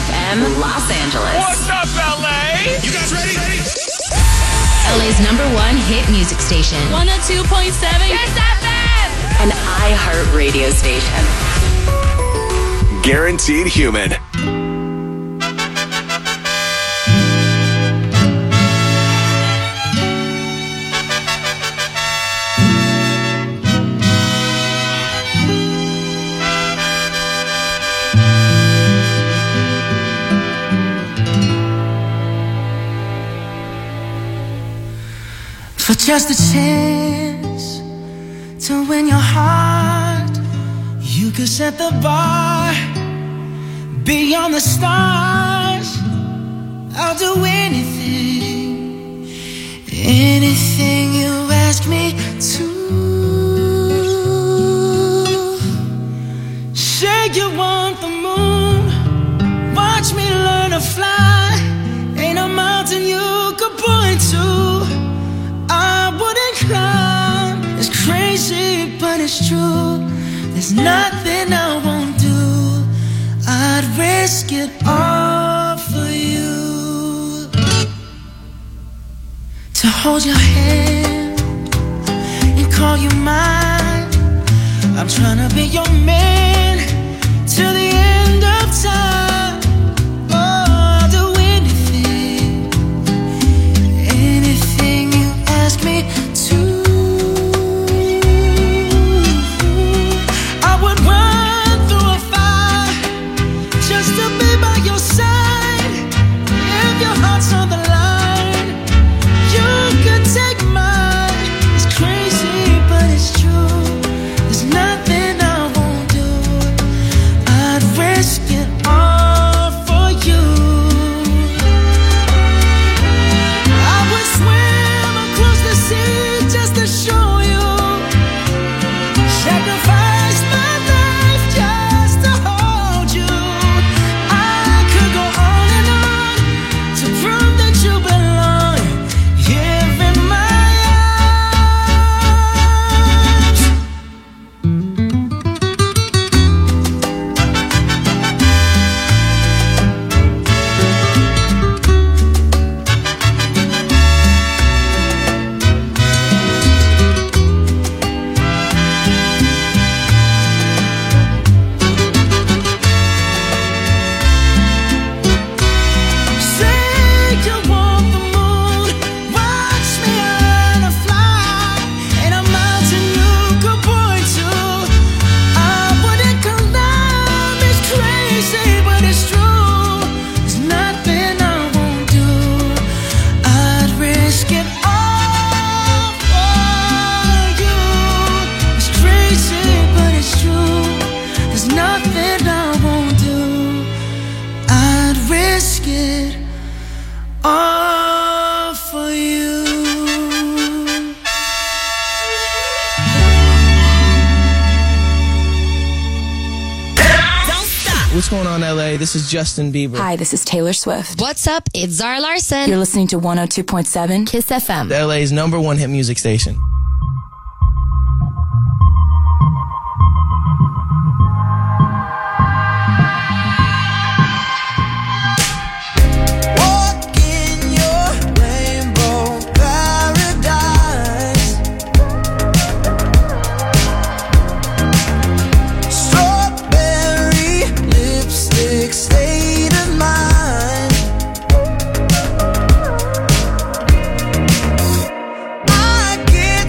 FM, Los Angeles. What's up, LA? You guys ready? LA's #1 hit music station. 102.7 Kiss FM. An iHeart radio station. Guaranteed Human. For just a chance to win your heart, you could set the bar beyond the stars. I'll do anything, anything you ask me to. Say you want the moon, watch me learn to fly. Ain't a mountain you could point to I wouldn't climb. It's crazy, but it's true. There's nothing I won't do. I'd risk it all for you. To hold your hand and call you mine. I'm trying to be your man till the end of time. Me too. I would run through a fire just to be by your side. If your heart's on the line, you could take mine. It's crazy, but it's true. There's nothing I won't do. I'd risk it all for you. I would swim across the sea just to show you. Sacrifice my life just to hold you. I could go on and on to prove that you belong here in my arms. Say you want the moon, watch me learn to fly. Ain't a mountain you could point to I wouldn't climb. It's crazy, but it's true. There's nothing I won't do. I'd risk it all for you. It's crazy, but it's true. There's nothing I won't do. I'd risk it all for you. What's going on, LA? This is Justin Bieber. Hi, this is Taylor Swift. What's up? It's Zara Larson. You're listening to 102.7 Kiss FM. LA's #1 hit music station. Walk in your rainbow paradise. Strawberry lipstick state of mind. I get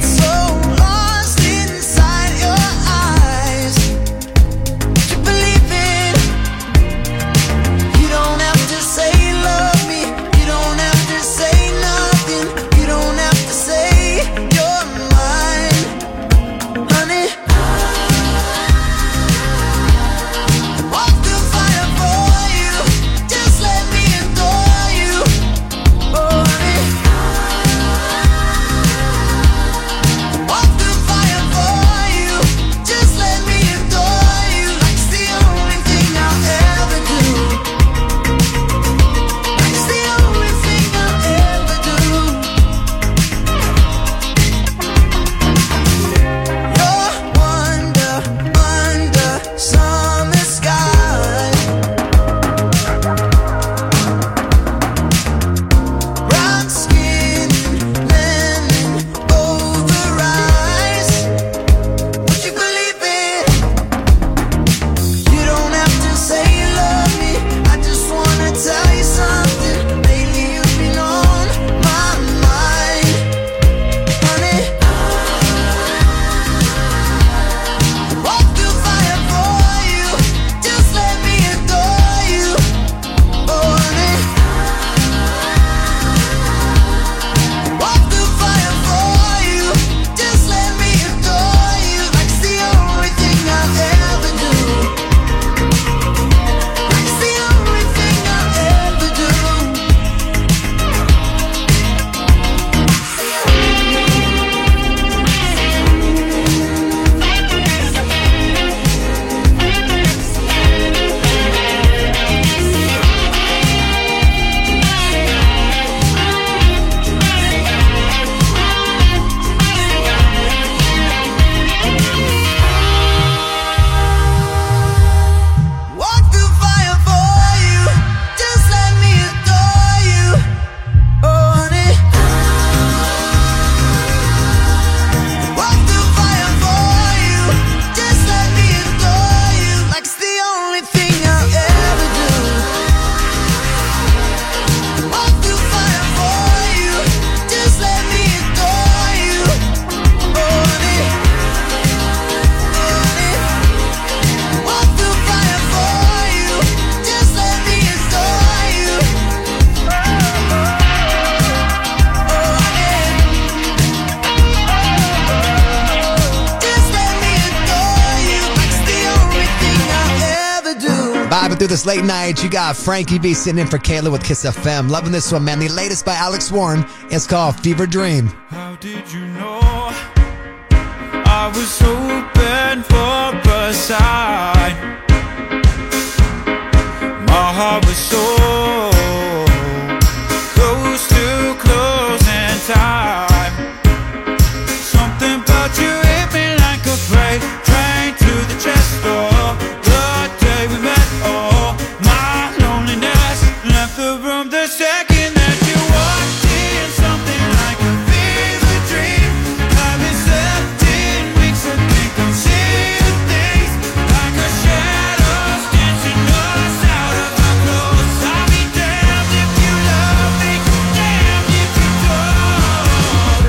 through this late night. You got Frankie B sitting in for Kayla with Kiss FM. Loving this one, man. The latest by Alex Warren. It's called Fever Dream. How did you know I was hoping for a sign? My heart was so close to closing time. Something about you hit me like a freight train to the chest door. The day we met, oh, my loneliness left the room the second that you walked in. Something like a fever dream. Haven't slept in weeks, I think I'm seeing things like a shadow stitching us out of our clothes. I'll be damned if you love me, damned if you don't.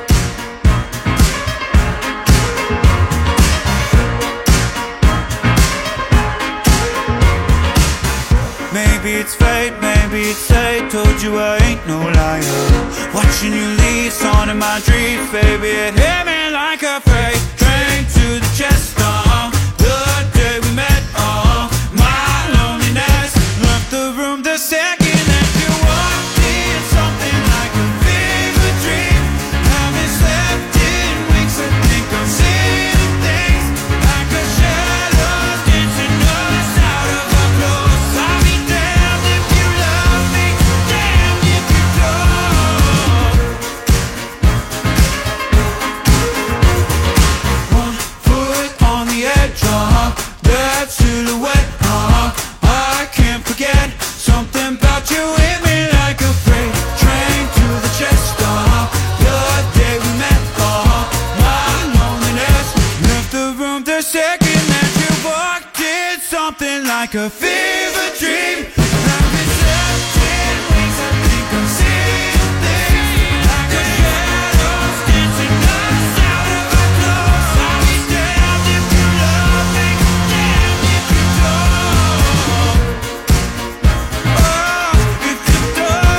Maybe it's fate, maybe it's fate. Told you I ain't no liar. Watching you leave, on in my dreams, baby. It hit me like a freight train to the chest. The day we met, my loneliness left the room the second that you walked in. Something like a fever dream. Haven't slept in weeks, I think I'm seeing things like a shadow stitching us out of our clothes. I'll be damned if you love me, damned if you don't. One foot on the edge, that silhouette, I can't forget. Something about you hit me like a freight train to the chest. The day we met, my loneliness left the room the second that you walked in. Something like a fever dream. Haven't slept in weeks, I think I'm seeing things like a shadow stitching us out of our clothes. I'll be damned if you love me, damned if you don't. Oh, if you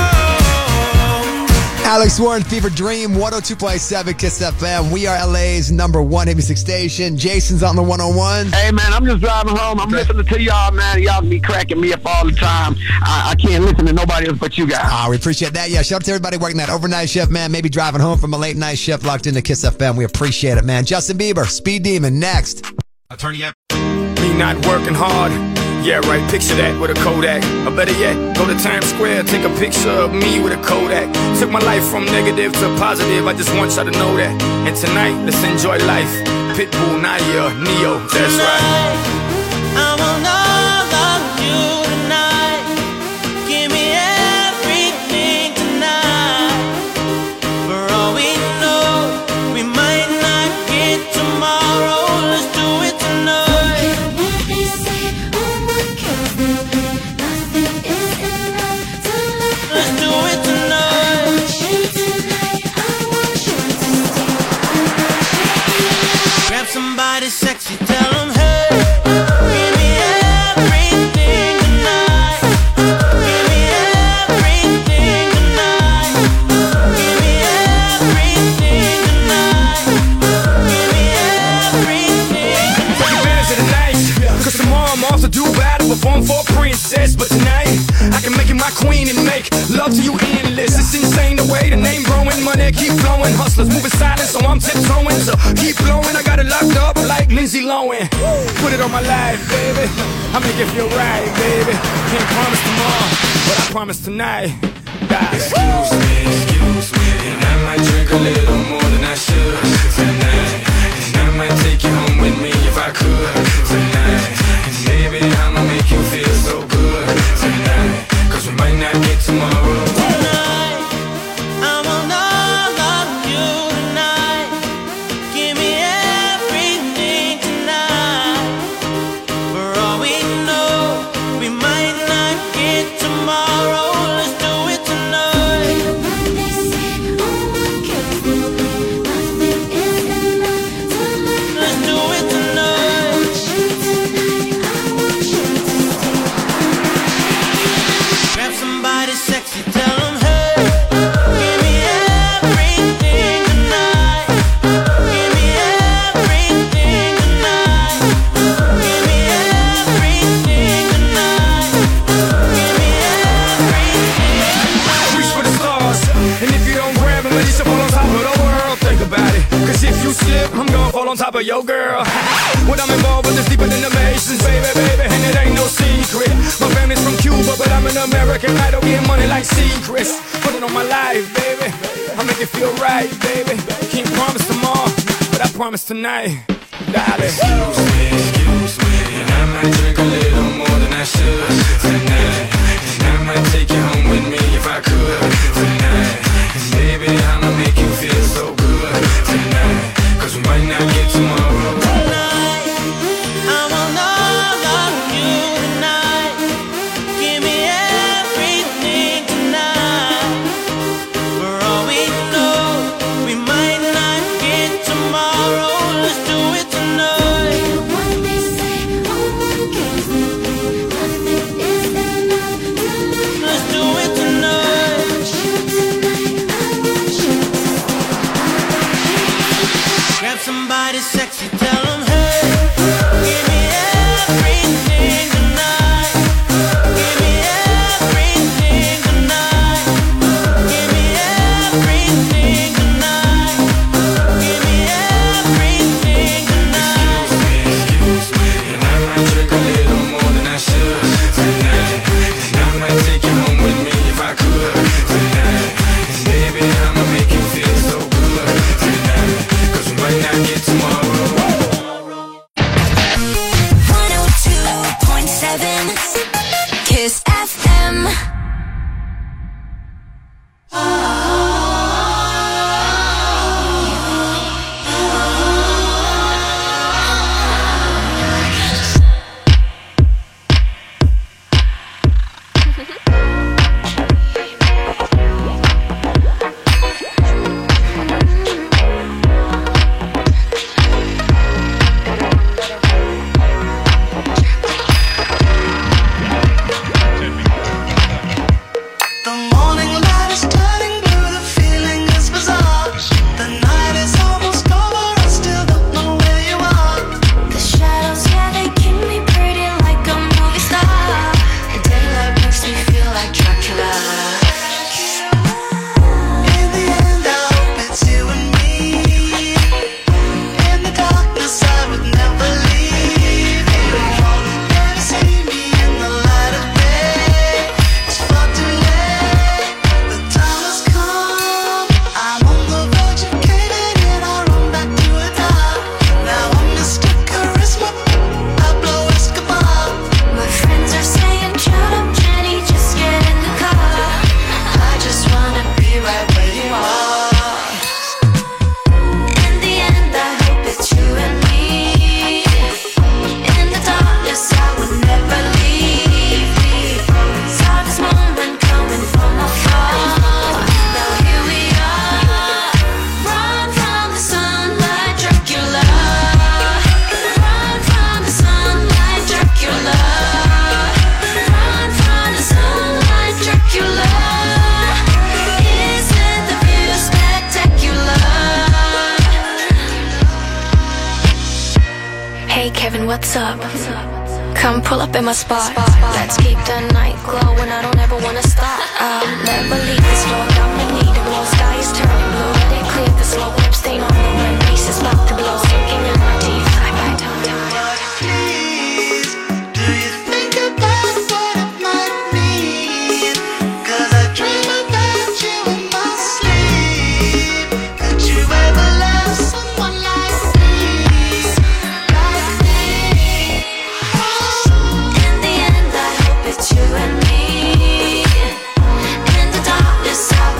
don't. Alex Warren, Fever Dream, 102.7 Kiss FM. We are LA's number one hit music station. Jason's on the 101. Hey, man, I'm just driving home. I'm listening to y'all, man. Y'all be cracking me up all the time. I can't listen to nobody else but you guys. We appreciate that. Yeah, shout out to everybody working that overnight shift, man. Maybe driving home from a late night shift locked into Kiss FM. We appreciate it, man. Justin Bieber, Speed Demon, next. Attorney up. Me not working hard. Yeah, right, picture that with a Kodak. Or better yet, go to Times Square, take a picture of me with a Kodak. Took my life from negative to positive, I just want y'all to know that. And tonight, let's enjoy life. Pitbull, Nadia, Neo, that's right. I will not love you tonight. Give me everything tonight. For all we know, we might not get tomorrow. Let's do it tonight. Let's do it tonight. Grab somebody sexy, tell them hey. Give me everything tonight. Give me everything tonight. Give me everything tonight. Give me everything Take advantage of the night, cause tomorrow I'm off to Dubai to perform for a princess. But tonight, I can make you my queen and make love to you endless. It's insane the way the name growing, money keep flowing. Hustlers moving silent, so I'm tiptoeing. So keep blowing, I got it locked up like Lindsay Lohan. Put it on my life, baby. I'll make it feel right, baby. Can't promise tomorrow, but I promise tonight. Excuse me, and I might drink a little more than I should tonight. And I might take you home with me if I could tonight. And maybe I'ma make you feel so good tonight. Cause we might not get tomorrow. tonight. I will not love you tonight. Give me everything tonight. For all we know, we might not get tomorrow. Let's do it tonight. Let's do it tonight. all on top of your girl. What I'm involved with is deeper than the Masons, baby, baby, and it ain't no secret. My family's from Cuba, but I'm an American idol, getting money like secrets. Put it on my life, baby. I make it feel right, baby. Can't promise tomorrow, but I promise tonight, darling. Excuse me, and I might drink a little more than I should tonight. And I might take you home with me if I could tonight. And baby, I'ma make you feel so good tonight. Cause we might not get tomorrow. Somebody sexy, tell them, hey, give me everything tonight. Give me everything tonight. Give me everything tonight. Give me everything tonight. Excuse me, and I might drink a little more than I should tonight. And I might take you home with me if I could tonight. And baby, I'ma make you feel so good tonight. Cause we might not get tomorrow. 102.7 Kiss FM. What's up? Come pull up in my spot. Let's keep the night glowing. I don't ever wanna stop. I'll never leave this floor. I'ma need a glow. Sky is turning blue. Let it clear the slow lip stain on the wind. Peace is about to blow. Sinking in my teeth. I bite on time. Please, do you think about what it might mean? 'Cause I dream about you in my sleep. Could you ever love someone like me? Like me? In the end, I hope it's you and me. In the darkness, I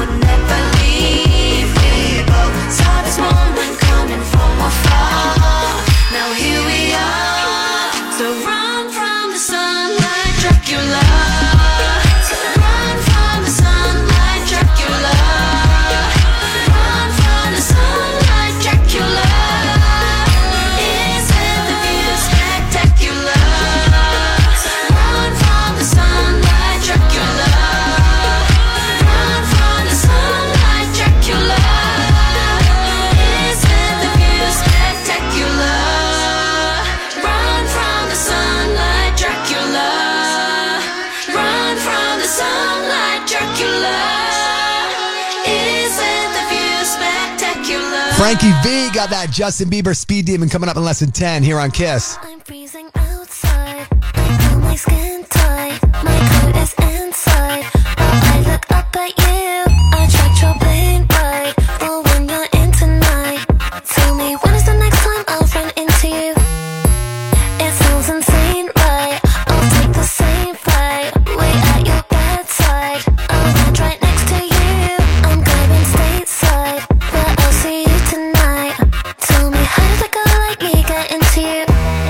Frankie V got that Justin Bieber Speed Demon coming up in less than 10 here on Kiss. I'm freezing outside. I feel my skin tight. My coat is inside. But I look up at you. I tracked your plane ride. But when you're in tonight, tell me when is the next time I'll run into you? It sounds insane, right? I'll take the same flight. Wait at your bedside. I'll land right next to you. I'm going stateside. But I'll see you tonight. Tell me how did a girl like me get into you?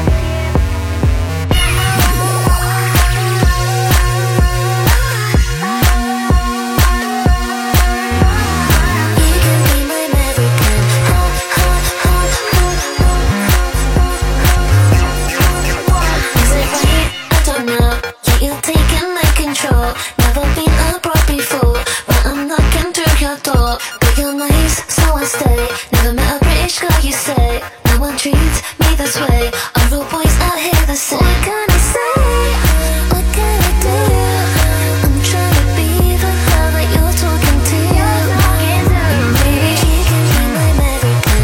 Never been a broke before, but I'm knocking through your door. But you're nice, so I stay. Never met a British guy, you say. No one treats me this way. All the boys out here the same. What can I say? What can I do? I'm trying to be the girl that you're talking to. Maybe she can be my American.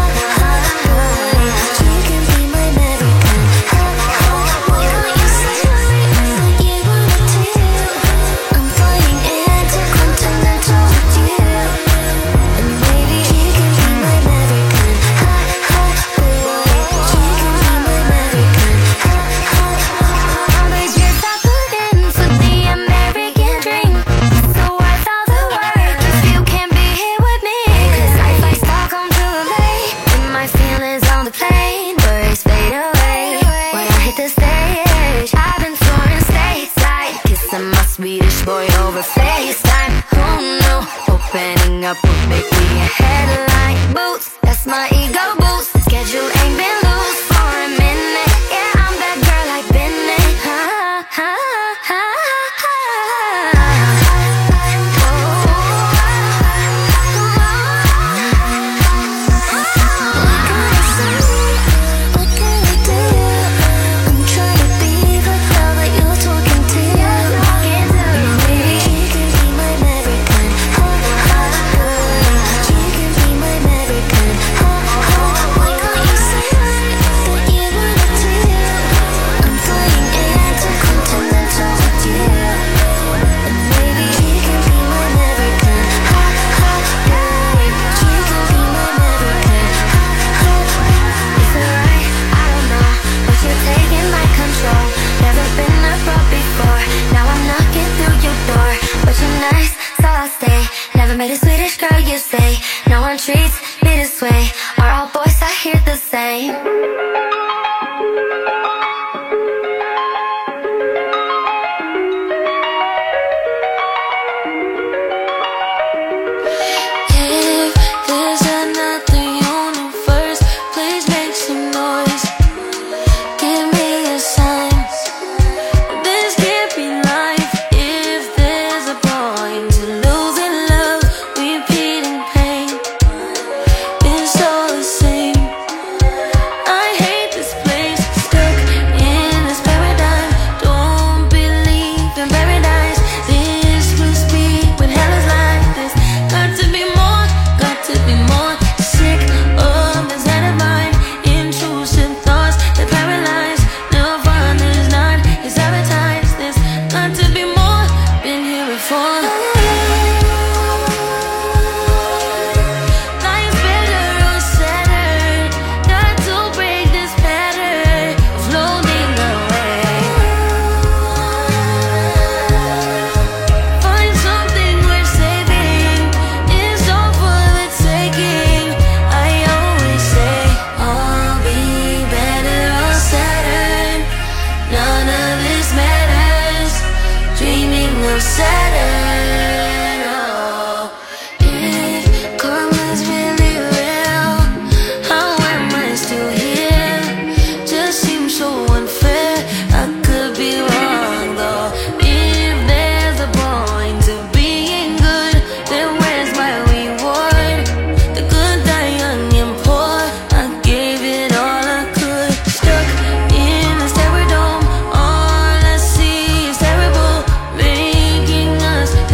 She can be my American. Why can't you say that you wanted to? I'm flying intercontinental with you. And maybe she can be my American. She can be my American. But yes, I put in for the American dream. So what's all the work if you can't be here with me? 'Cause if I start come too late, then my feelings on the plane birds fade away. When I hit the stage, I've been touring stateside, kissing my Swedish boy over FaceTime. Who knew opening up would make me a headline? Boots, that's my ego boost. Schedule ain't been loose for a minute. Yeah, I'm that girl I've been in. What can I do? I'm trying to be the girl that you're talking to. Maybe she can be my American. She can be my American. Why can't you say that you wanted to? I'm flying intercontinental with you. And maybe she can be my American. She can be my American. Is it right? I don't know, but you're taking my control. Never been abroad before. Now I'm knocking through your door. But you're nice, so I'll stay. Never met a Swedish girl, you say. No one treats me this way. Are all boys I hear the same? If there's another universe, please make some noise. Give me a sign. This can't be life. If there's a point to losing love, repeating pain, it's all the same. I hate this place, stuck in this paradigm. Don't believe in paradise. This must be when hell is like this. Got to be more, got to be more. Sick of this head of mine. Intrusive thoughts that paralyze. Never find there's not, you sabotage this. Got to be more, been here before. Life's better or sadder. Got to break this pattern of floating away. Find something worth saving. It's all for the taking. I always say I'll be better or sadder. None of this matters. Dreaming of Saturn. Oh, if karma's really real, how am I still here? Just seems so unfair. I could be wrong though. If there's a point to being good, then where's my reward? The good die young and poor. I gave it all I could. Stuck in a stereo dome. All I see is terrible, making us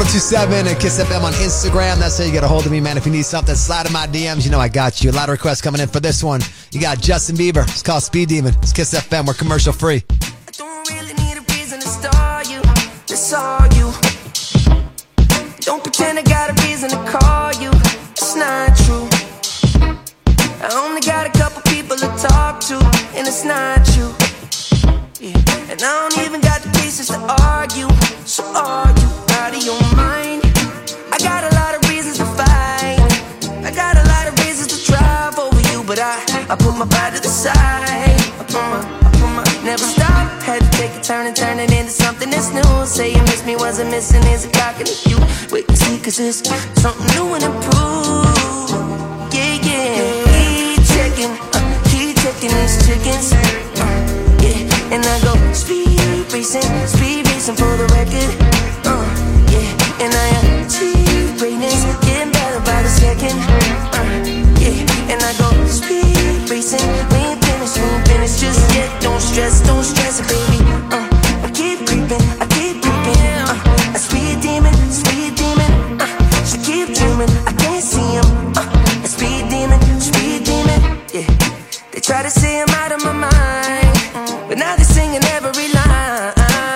1027 and Kiss FM on Instagram. That's how you get a hold of me, man. If you need something, slide in my DMs. You know I got you. A lot of requests coming in for this one. You got Justin Bieber. It's called Speed Demon. It's Kiss FM. We're commercial free. I don't really need a reason to star you. That's all you. Don't pretend I got a reason to call you. It's not true. I only got a couple people to talk to, and it's not you. Yeah. And I don't even got the pieces to argue. So are you out of your mind? I got a lot of reasons to fight. I got a lot of reasons to drive over you, but I put my pride to the side. I put my never stop. Had to take a turn and turn it into something that's new. Say you miss me, wasn't missing is a cock and a you. Wait and see, cause it's something new and improved. Yeah, yeah. Keep checking these chickens. Yeah, and I go speed racing for the record. Yeah, and I achieve greatness, getting better by the second. Yeah, and I go speed racing. We ain't finished just yet. Don't stress it, baby. I keep creeping. I speed demon. She keep dreaming. I can't see him. Speed demon. Yeah, they try to say I'm out of my mind, but now they're singing every line.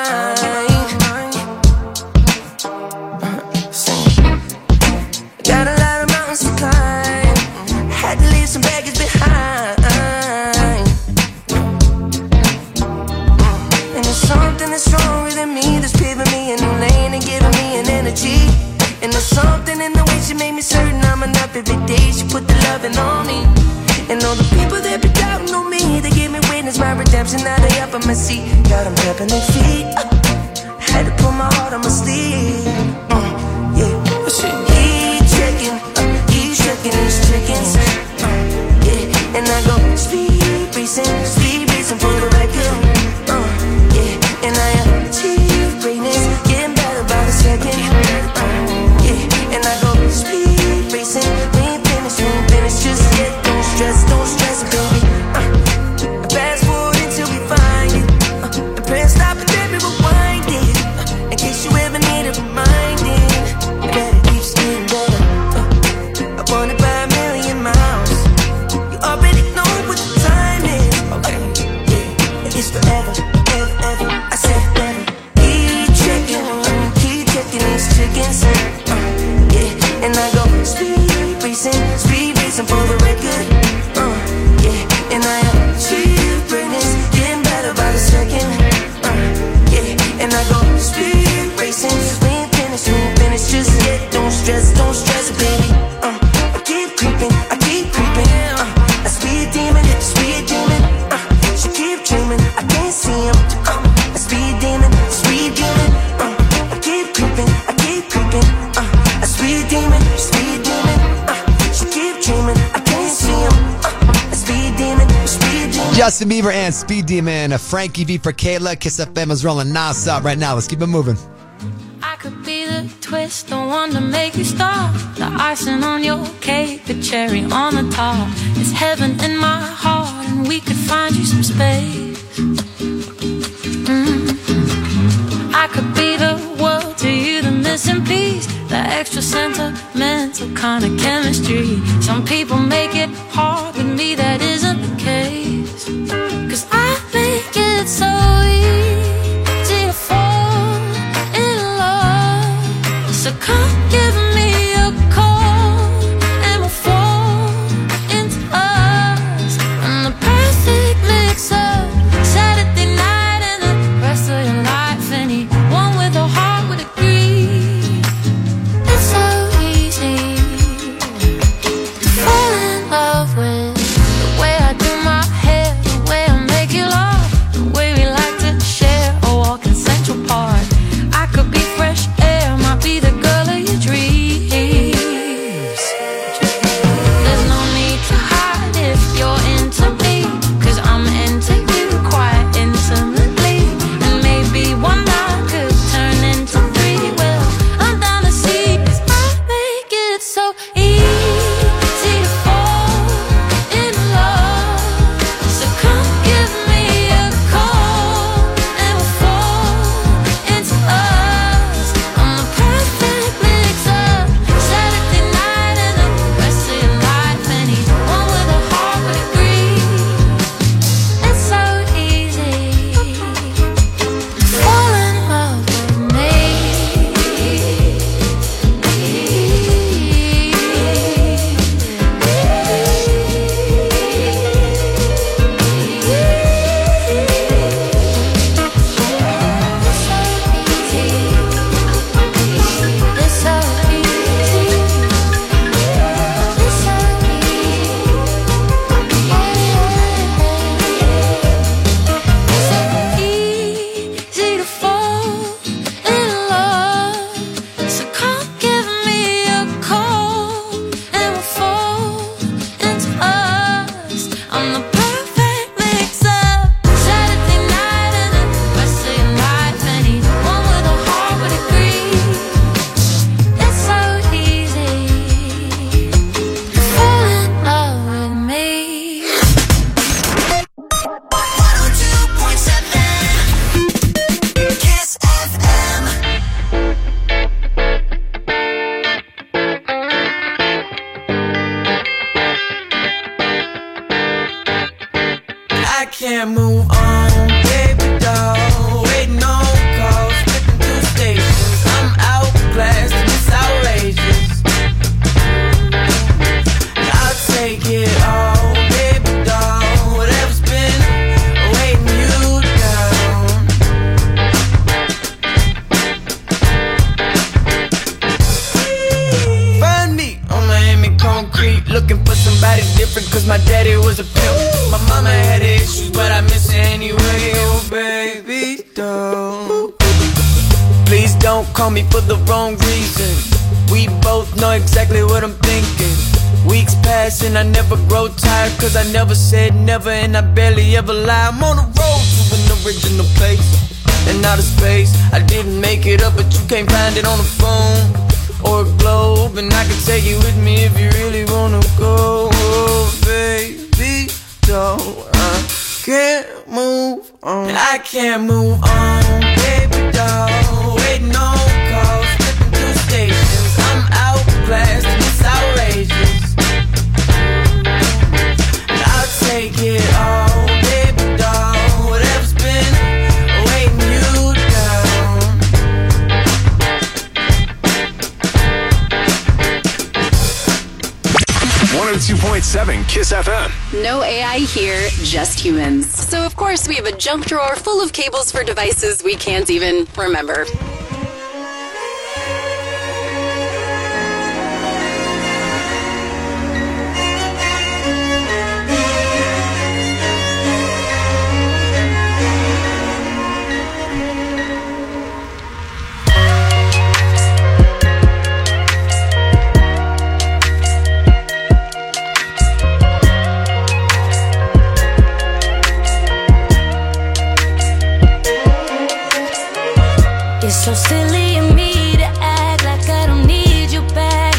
Got a lot of mountains to climb. Had to leave some baggage behind. And there's something that's wrong with me that's paving me a new lane and giving me an energy. And there's something in the way she made me certain I'm enough every day. She put the loving on me. And all the people that be doubting on me, they gave me witness my redemption. Now they up on my seat, got them tapping their feet. Had to put my heart on my sleeve. Yeah, he's checking these chickens. Yeah, and I go speed racing for the record. Yeah, and I achieve greatness, getting better by the second. Yeah, and I go speed racing. We ain't finished just yet. Don't stress it, baby. Fast forward until we find it. The prayer stop and then we rewind it. In case you ever need a reminding, that it keeps getting better. I want it by a million miles. You already know what the time is. Okay, yeah, it's forever, ever. I said never. Keep checking these chickens. Yeah, and I go speed racing for the record. Yeah, and I achieve greatness, getting better by the second. Yeah, and I go speed racing. We ain't finished just yet. Don't stress it, baby. I keep creeping. I speed demon. She keep dreaming. I can't see him. I speed demon. I keep creeping. I speed demon. She keep dreaming. I can't see him. Speed demon. Justin Bieber and Speed Demon. Frankie V for Kayla. Kiss FM is rolling non-stop right now. Let's keep it moving. I could be the twist, the one to make you stop. The icing on your cake, the cherry on the top. It's heaven in my heart, and we could find you some space. I could be the world to you, the missing piece, the extra sentimental kind of chemistry. Some people make it hard, with me that isn't the case. 'Cause I make it so easy to fall in love. So come give me a call, and we'll fall into us. And the perfect mix of Saturday night and the rest of your life. Anyone with a heart would agree. It's so easy to fall in love with the way I do my hair, the way I make you laugh, the way we like to share a walk in Central Park. I could be fresh air, might be the girl of your dreams. different cause my daddy was a pimp. My mama had issues, but I miss her anyway. Oh baby, don't. Please don't call me for the wrong reason. We both know exactly what I'm thinking. Weeks pass and I never grow tired, cause I never said never and I barely ever lie. I'm on the road to an original place and outer space. I didn't make it up, but you can't find it on the phone or a globe. And I can take you with me if you really wanna go. Oh baby, don't. I can't move on. I can't move on, baby, don't. Waiting on calls, flipping through stations. I'm outclassed and it's outrageous. I'll take it all, baby doll. Whatever's been weighing you down. 102.7 Kiss FM. No AI here, just humans. So of course we have a junk drawer full of cables for devices we can't even remember. So silly of me to act like I don't need you back,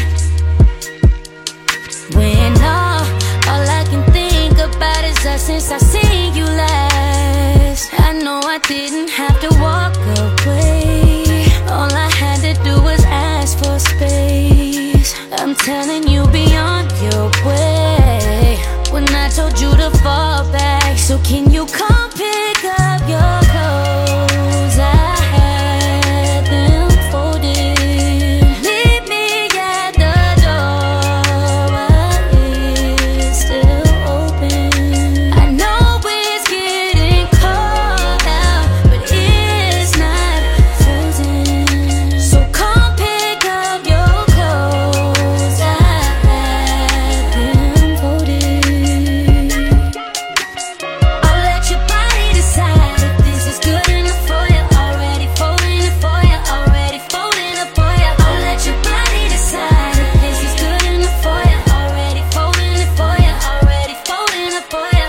when all I can think about is us since I seen you last. I know I didn't have to walk away. All I had to do was ask for space. I'm telling you, be on your way when I told you to fall back. So can you come pick up your clothes? I had them folded. Leave me at the door while it's still open. I know it's getting cold out, but it's not frozen. So come pick up your clothes. I had them folded. I'll let your body decide if this is good enough for you. Already folding it for you, already folding it for you. I'll let your body decide if this is good enough for you. Already folding it for you, already folding it for you.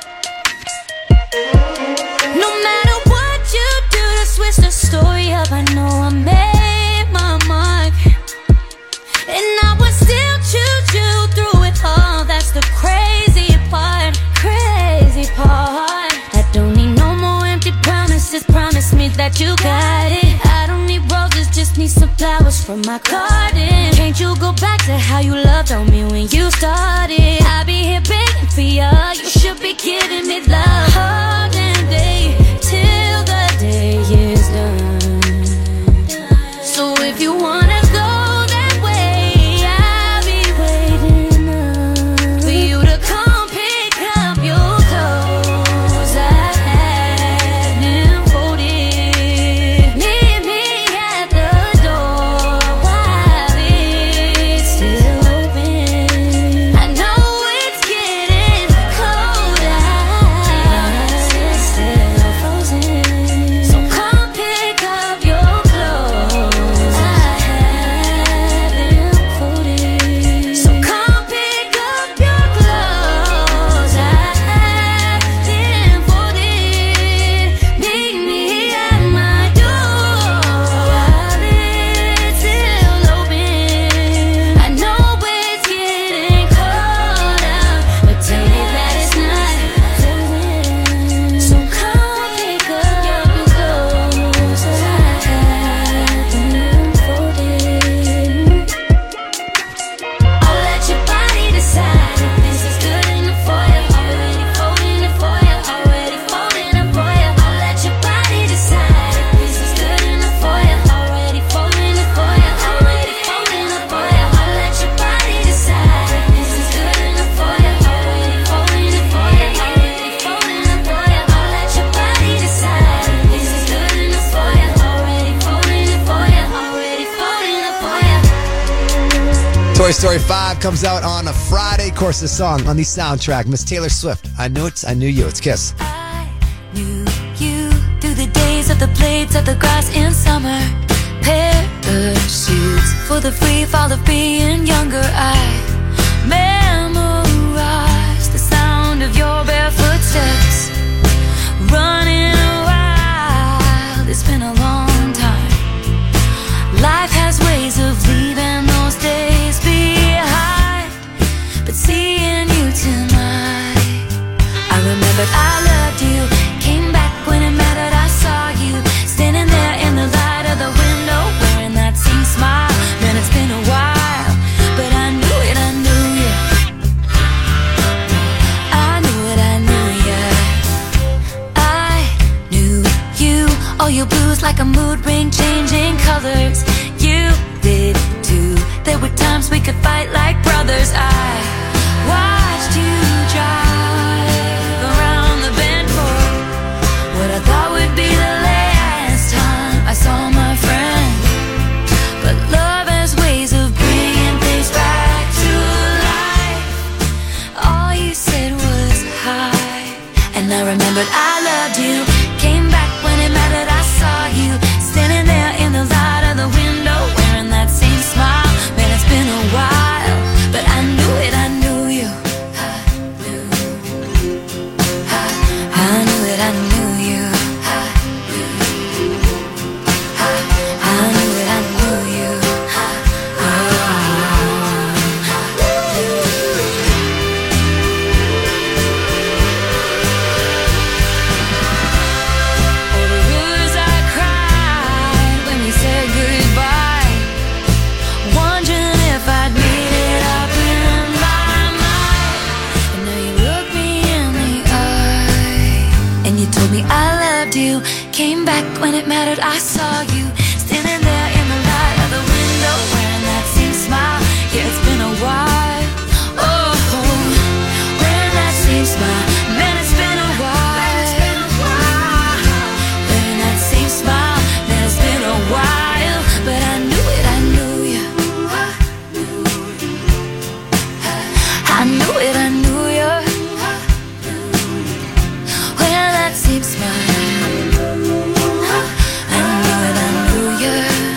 No matter what you do to switch the story up, I know I made my mark, and I would still choose you through it all. That's the crazy part, crazy part. I don't need no more empty promises. Promise me that you got it. I don't need roses, just need some flowers from my garden. Can't you go back to how you loved on me when you started? I'll be here begging for you. You should be giving me love all damn day till the day is done. So if you wanna go that way, I'll be waiting up for you to come pick up your clothes. I had them folded. Meet me at the door while it's still open. I know it's getting cold out, it's still frozen. So come pick up your clothes. I had Toy Story 5 comes out on a Friday. Of course, the song on the soundtrack, Miss Taylor Swift. I knew it, I knew you. It's Kiss. Knew you through the days of the blades of the grass in summer. Parachutes for the free fall of being younger. I memorized the sound of your bare footsteps. Running wild, it's been a long time. Life has ways of leaving those days behind. But seeing you tonight, I remembered I loved you. Came back when it mattered, I saw you standing there in the light of the window, wearing that same smile. Man, it's been a while, but I knew it, I knew you. I knew it, I knew you. I knew you. All your blues like a mood ring, changing colors. You did too. There were times we could fight like brothers. I watched you drive around the bend for what I thought would be the last time I saw my friend. But love has ways of bringing things back to life. All you said was hi, and I remembered I loved you. Came back when it mattered, I saw you standing there in the light of the window, wearing that same smile. Man, it's been a while, but I knew it, I knew you. I knew it, I knew you. I knew it, I knew you. Oh, the rivers I cried when we said goodbye, wondering if I'd made it up in my mind. And now you look me in the eye, and you told me I loved you. Came back when it mattered, I saw you standing there in the light of the window, wearing that same smile. Yeah, it's been a while. Oh, wearing that same smile. Man, it's been a while. Wearing that same smile. Man, it's been a while, but I knew it, I knew you. I knew it, I knew you. Wearing that same smile. I knew it, I knew you.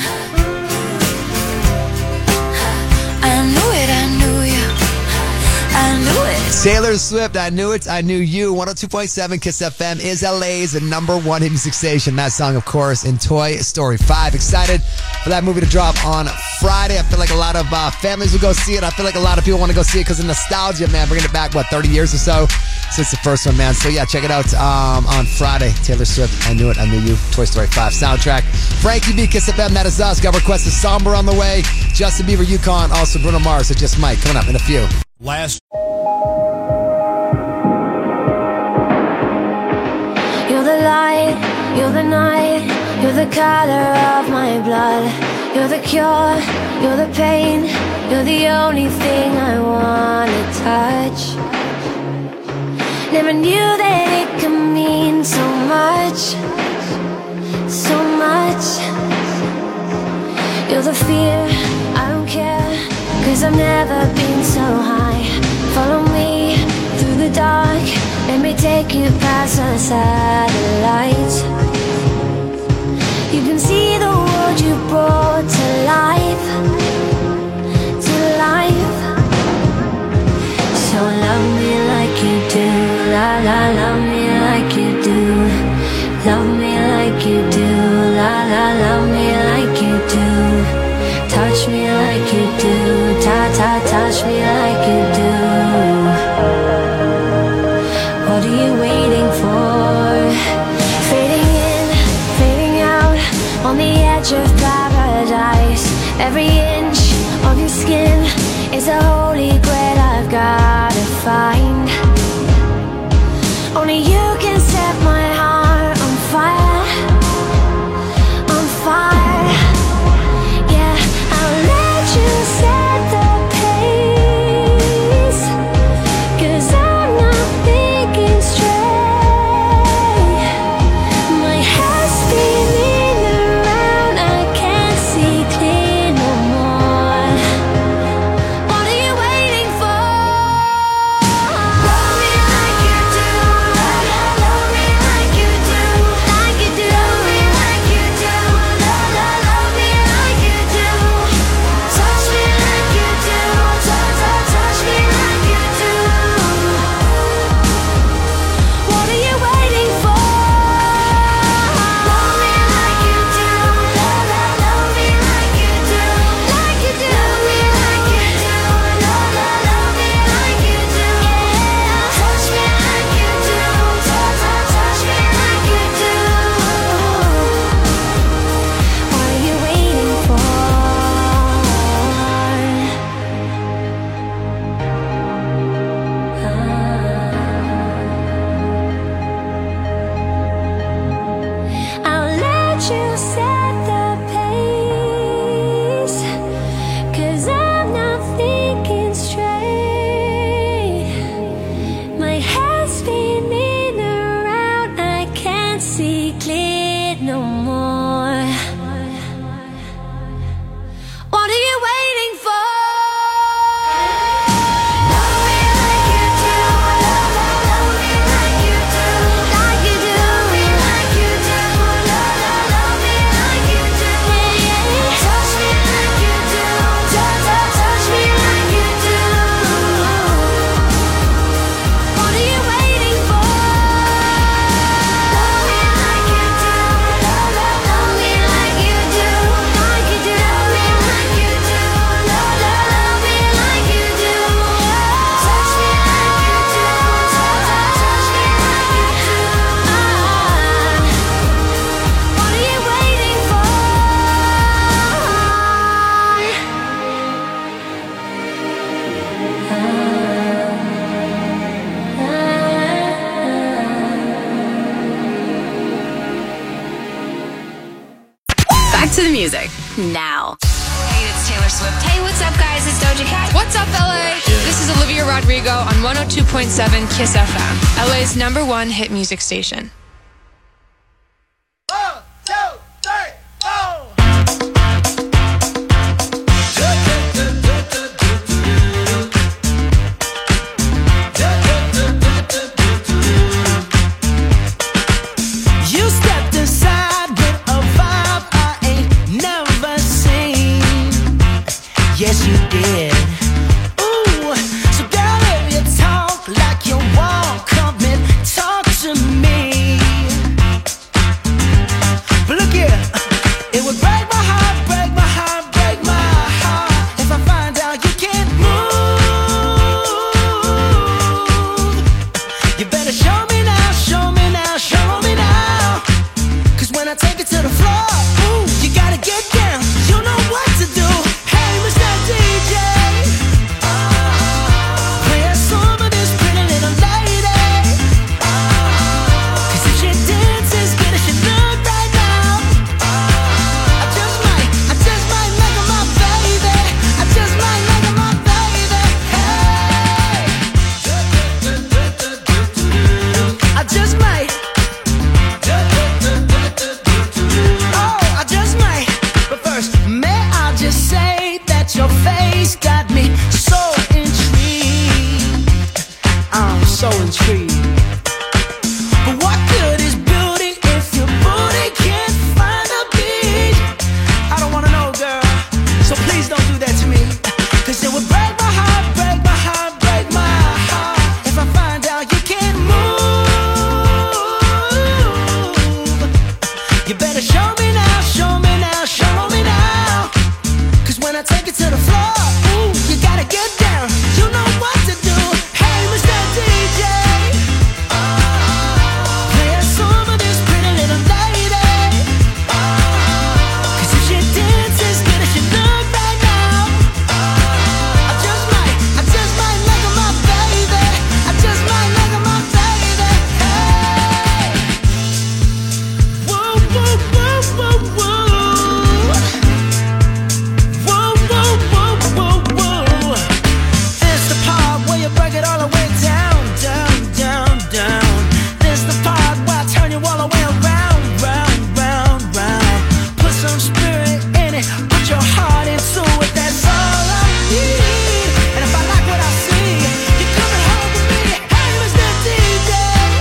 I knew it, I knew you. I knew it. Taylor Swift, I knew it, I knew you. 102.7 Kiss FM is LA's number one hit music station. That song, of course, in Toy Story 5. Excited for that movie to drop on Friday. I feel like a lot of families will go see it. I feel like a lot of people want to go see it because of nostalgia, man. Bringing it back, 30 years or so since the first one, man. So, yeah, check it out on Friday. Taylor Swift, I knew it, I knew you. Toy Story 5 soundtrack. Frankie B, Kiss FM, that is us. Got requested Somber on the way. Justin Bieber, Yukon. Also Bruno Mars, so just Mike. Coming up in a few. You're the light, you're the night, you're the color of my blood. You're the cure, you're the pain, you're the only thing I wanna touch. Never knew that it could mean so much, so much. You're the fear, I don't care, 'cause I've never been so high. Follow me through the dark, let me take you past the satellites. You can see the world you brought to life, to life. So love me like you do, la la, love me like you do. Love me like you do, la la, love me like you do. Touch me like you do, ta ta, touch me like you do. What are you waiting for? Fading in, fading out, on the edge of paradise. Every inch of your skin is a holy grail I've gotta find. Only you can set my heart on fire, on fire. Yeah, I'll let you set the pace, 'cause I'm not thinking straight. My head's spinning around, I can't see clear no more. music now. Hey, it's Taylor Swift. Hey, what's up, guys? It's Doja Cat. What's up, LA? This is Olivia Rodrigo on 102.7 KISS FM, LA's #1 hit music station. Yes, you did. Ooh, so girl, if you talk like you walk, come and talk to me. But look here, it would break my heart, break my heart, break my heart if I find out you can't move. You better show me now, show me now, show me now. 'Cause when I take it to the floor, ooh, you gotta get down. You know what to do. DJ, play a song of this pretty little lady. 'Cause if she dances good as she look right now, I just might make her my baby. I just might make her my baby. Hey, I just might. Oh, I just might. But first, may I just say your face got me so intrigued. I'm so intrigued. But what good is beauty if your booty can't find a beat? I don't wanna know, girl, so please don't do that to me. 'Cause it would break my heart, break my heart, break my heart if I find out you can't move. You better show me now, show me now, show me now. 'Cause when I take it to the floor, ooh, you gotta get down. You know what to do. Hey, Mr. DJ, play a song of this pretty little lady. 'Cause if she dances good as she look right now, I just might make her my baby. I just might make her my baby. Hey, whoa, whoa, whoa, whoa, whoa. This the part where you break it all the way down, down, down, down. This the part where I turn you all the way around, round, round, round. Put some spirit in it, put your heart into it. That's all I need. And if I like what I see, you're coming home with me. Hey, Mr. DJ,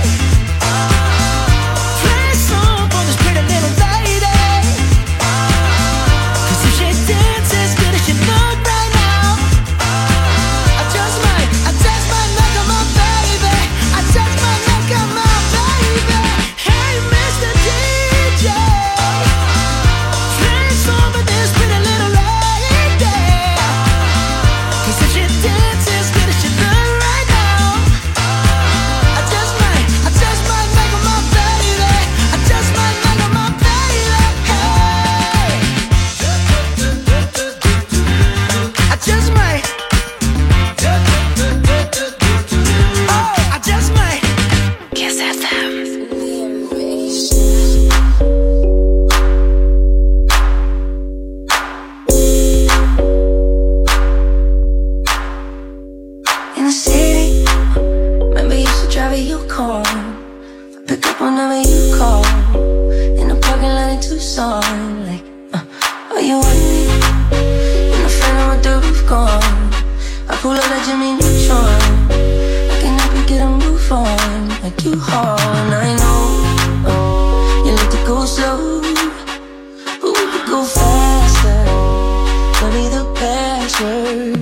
play a song for this pretty little lady. 'Cause if she dances good as she look right now, I just might make her my baby. I just might make her my baby. Hey, Mr. DJ, play a song for this pretty little lady. 'Cause if she dances good as she look right now, I just might make her my baby. I just might make her my baby. Hey, I just might. Oh, I just might. KISS FM. In the city, remember you used to drive a Yukon. Pick up whenever you call. In the parking lot in Tucson, like, are you with me? In the Phantom with the roof gone. I pull up like Jimmy Neutron. I can help you get a move on, like you haul. I know you like to go slow, but we could go faster. Tell me the password.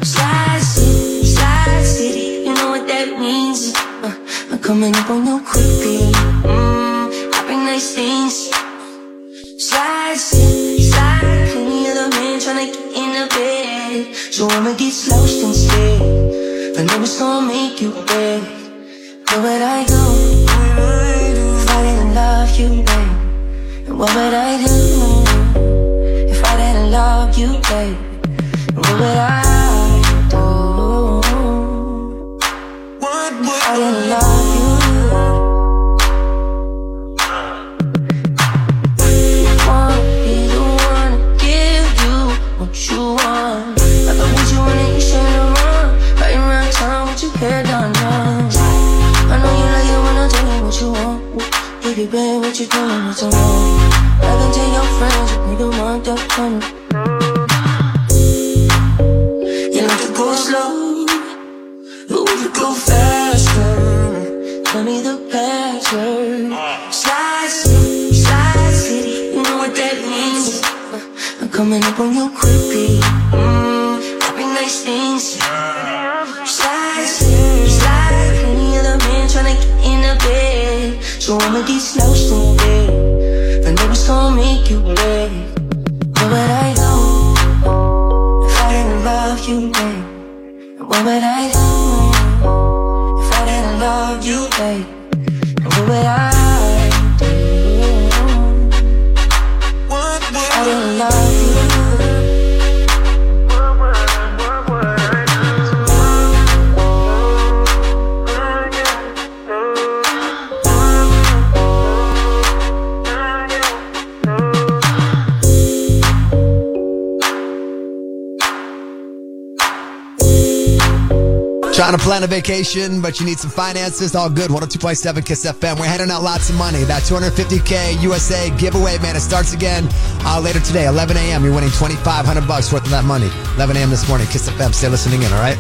Slide City, you know what that means. I'm coming up on you quickly. I bring nice things. Slide City, plenty of the men tryna get in the bed, so I'ma get lost instead. I know it's gonna make you beg. Where would I go if I didn't love you, babe? And what would I do if I didn't love you, babe? And what would I do if I didn't love you? Wanna be the one babe, what you doing? What's wrong? I can tell your friends if you don't want that fun. You like to go slow, you want to go faster. Tell me the password. Slide city, you know what that means. I'm coming up on you quickly. Having nice things. Slide, any other man tryna get in the bed. So I'ma get slow today. I know it's gonna make you late. What would I do if I didn't love you, babe? What would I do if I didn't love you, babe? What would I do if I didn't love you? Trying to plan a vacation, but you need some finances. All good. 102.7 Kiss FM. We're handing out lots of money. That $250K USA giveaway, man. It starts again later today, 11 a.m. You're winning $2,500 worth of that money. 11 a.m. this morning. Kiss FM. Stay listening in, all right?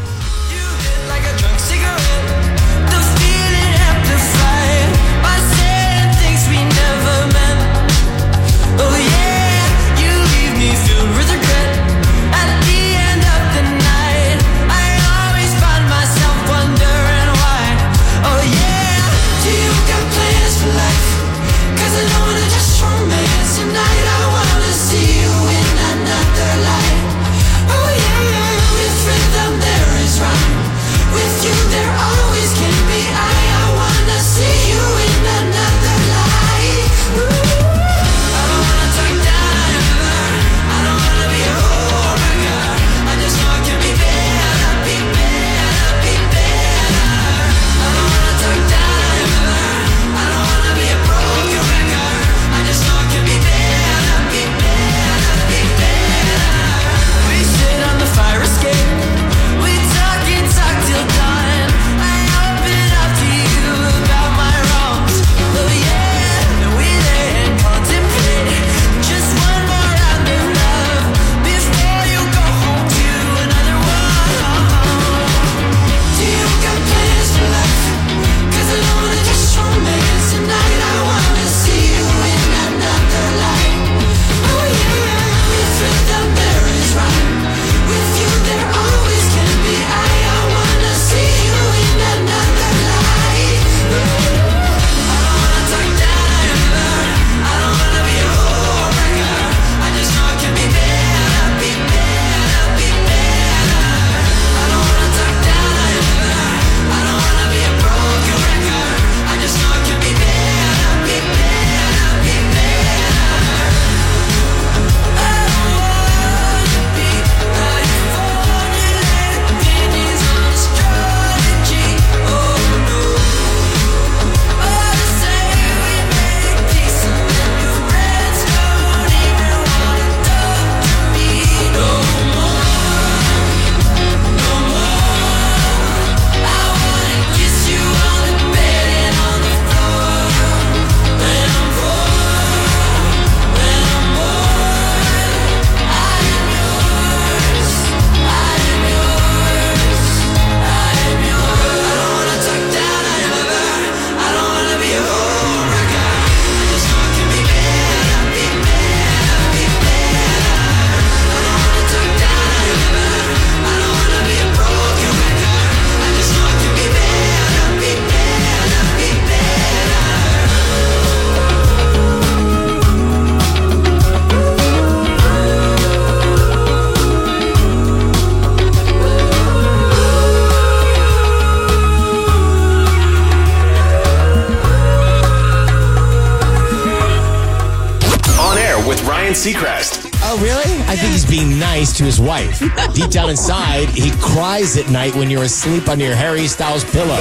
Seacrest. Oh, really? I think he's being nice to his wife. Deep down inside, he cries at night when you're asleep under your Harry Styles pillow.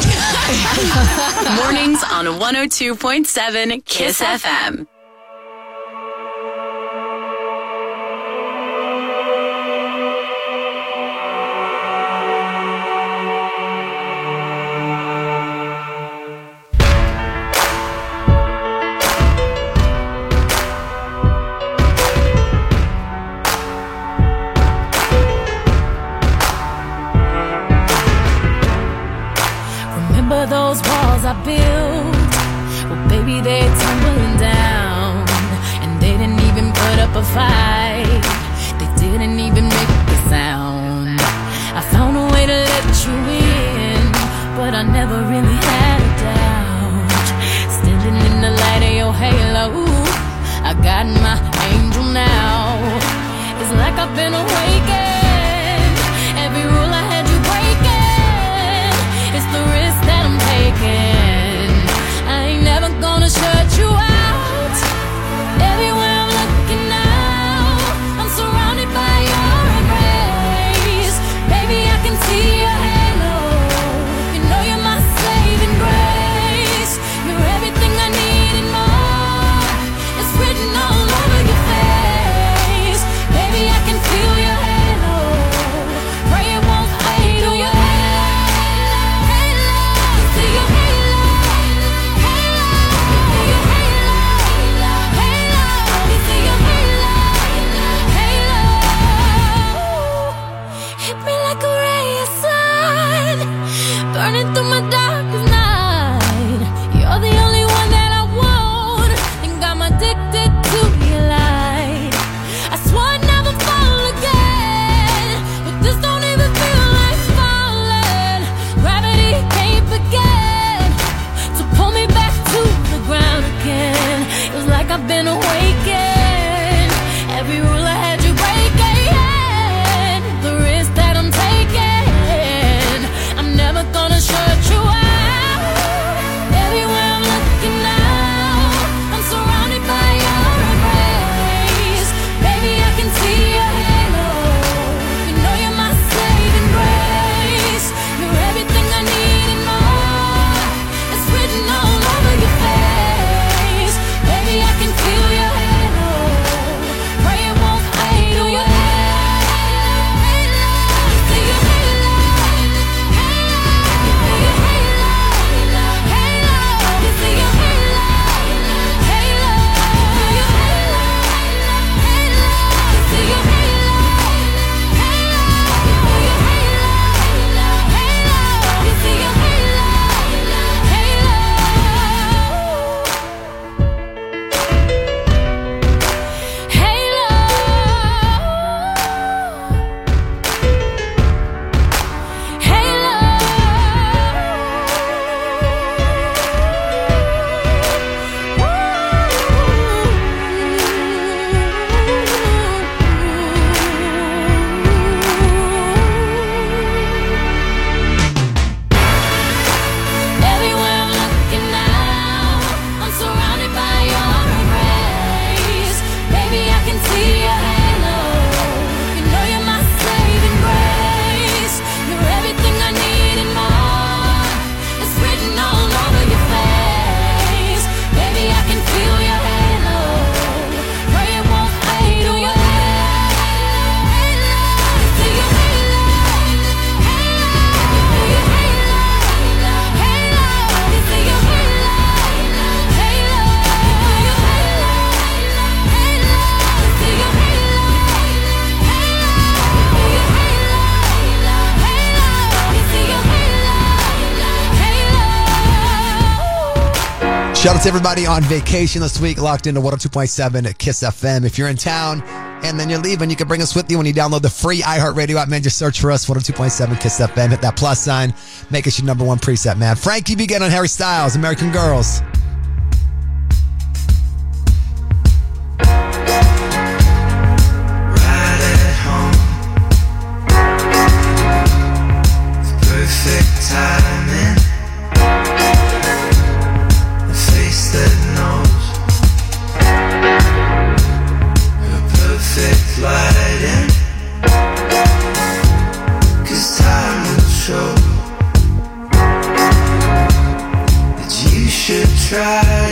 Mornings on 102.7 Kiss FM. I built, well, baby, they're tumbling down. And they didn't even put up a fight. They didn't even make a sound. I found a way to let you in, but I never really had a doubt. Standing in the light of your halo, I got my angel now. It's like I've been awakened. Every rule I had you breaking. It's the risk that I'm taking. I ain't never gonna shut you out. Everywhere I'm looking now, I'm surrounded by your embrace. Baby, I can see your halo. You know you're my saving grace. You're everything I need and more. It's written all over your face. Baby, I can feel your halo. Pray it won't fade. Oh, your halo. See your halo. See your halo. See your halo. Hit me like a ray of sun, burning through my darkest night. You're the only one that I want. Think I'm addicted to your light. I swore I'd never fall again, but this don't even feel like falling. Gravity can't begin to pull me back to the ground again. It was like I've been awakened. Every rule I had you breaking. The risk that I'm taking, I'm never gonna shut you out. Everywhere I'm looking now, I'm surrounded by your embrace. Baby, I can see your halo. You know you're my saving grace. You're everything I need and more. It's written all over your face. Baby, I can feel your halo. Pray it won't fade. Oh, your halo. See your halo. See your halo. See your halo. See your Everywhere I'm looking now, I'm surrounded by your embrace. Baby, I can see your halo. You know you're my saving grace. You're everything I need and more. It's written all over your face. Baby, I can feel your halo. Pray it won't fade. Oh, your halo. See your halo. See your halo. See your Shout out to everybody on vacation this week, locked into 102.7 at Kiss FM. If you're in town and then you're leaving, you can bring us with you when you download the free iHeartRadio app, man. Just search for us, 102.7 Kiss FM. Hit that plus sign. Make us your number one preset, man. Frankie Begin on Harry Styles, American Girls. Perfect timing. A face that knows. A perfect lighting. 'Cause time will show that you should try